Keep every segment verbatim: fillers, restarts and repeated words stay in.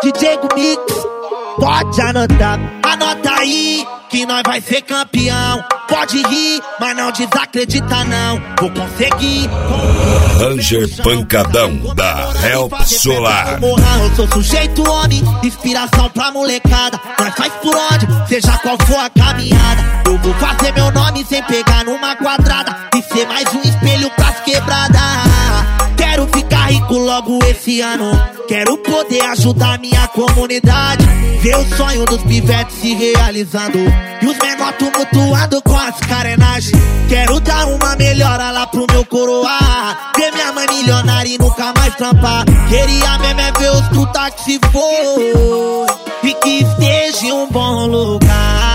D J Mix, pode anotar, anota aí que nós vai ser campeão. Pode rir, mas não desacredita não, vou conseguir. Ranger Pancadão da Help Solar. Eu sou sujeito homem, inspiração pra molecada. Nós faz por onde, seja qual for a caminhada. Eu vou fazer meu nome sem pegar numa quadrada e ser mais um espelho pras quebradas. Quero ficar rico logo esse ano, quero poder ajudar minha comunidade. Ver o sonho dos pivetes se realizando e os menores tumultuando com as carenagens. Quero dar uma melhora lá pro meu coroar, ver minha mãe milionária e nunca mais trampar. Queria mesmo é ver os truta que se for e que esteja em um bom lugar.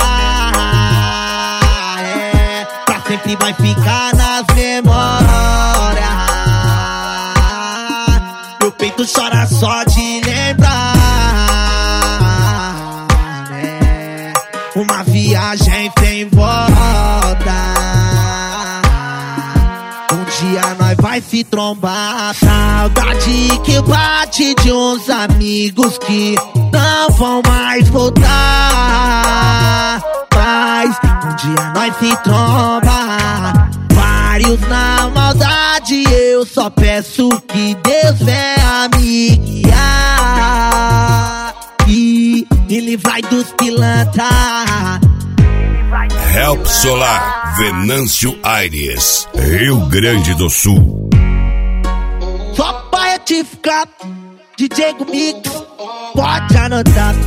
É, pra sempre vai ficar nas memórias. Meu peito chora só de lembrar. É, uma viagem sem volta. Um dia nós vai se trombar. Saudade que bate de uns amigos que não vão mais voltar. Mas um dia nós se tromba, vários na maldade. Eu só peço que Deus venha me guiar e me livrar dos pilantra. Help Solar, Venâncio Aires, Rio Grande do Sul. Só pra retificar, D J Mix, pode anotar.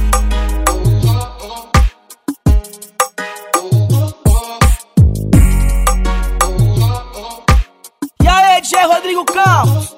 E aí, D J Rodrigo Campos?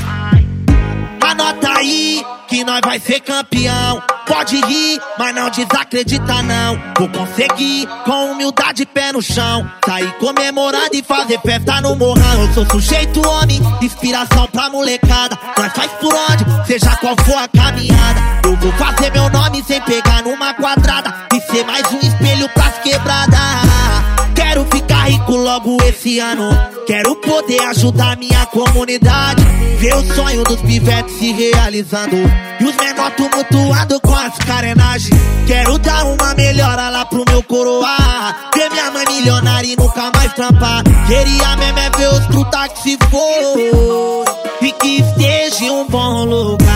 Anota aí que nós vai ser campeão. Pode rir, mas não desacredita não, vou conseguir. Com humildade, pé no chão, sair comemorando e fazer festa no morrão. Eu sou sujeito homem, inspiração pra molecada. Nós faz por onde, seja qual for a caminhada. Eu vou fazer meu nome sem pegar numa quadrada e ser mais um espelho pras quebradas. Quero ficar rico logo esse ano, quero poder ajudar minha comunidade. Ver o sonho dos pivetes se realizando e os menores tumultuando com as carenagens. Quero dar uma melhora lá pro meu coroar, ver minha mãe milionária e nunca mais trampar. Queria mesmo é ver os truta que se for e que esteja em um bom lugar.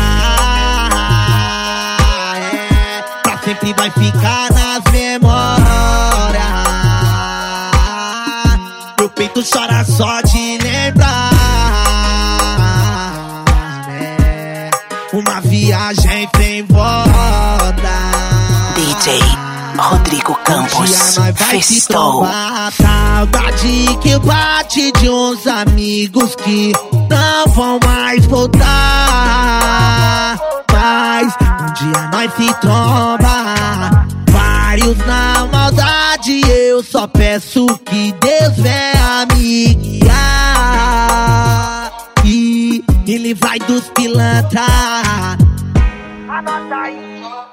É, pra sempre vai ficar nas memórias. Meu peito chora só de lembrar. É, uma viagem sem volta. D J Rodrigo Campos, festou. Saudade que bate de uns amigos que não vão mais voltar. Mas um dia nós se tromba, vários na maldade. Eu só peço que Deus venha me guiar e me livrar dos pilantra. Anota aí.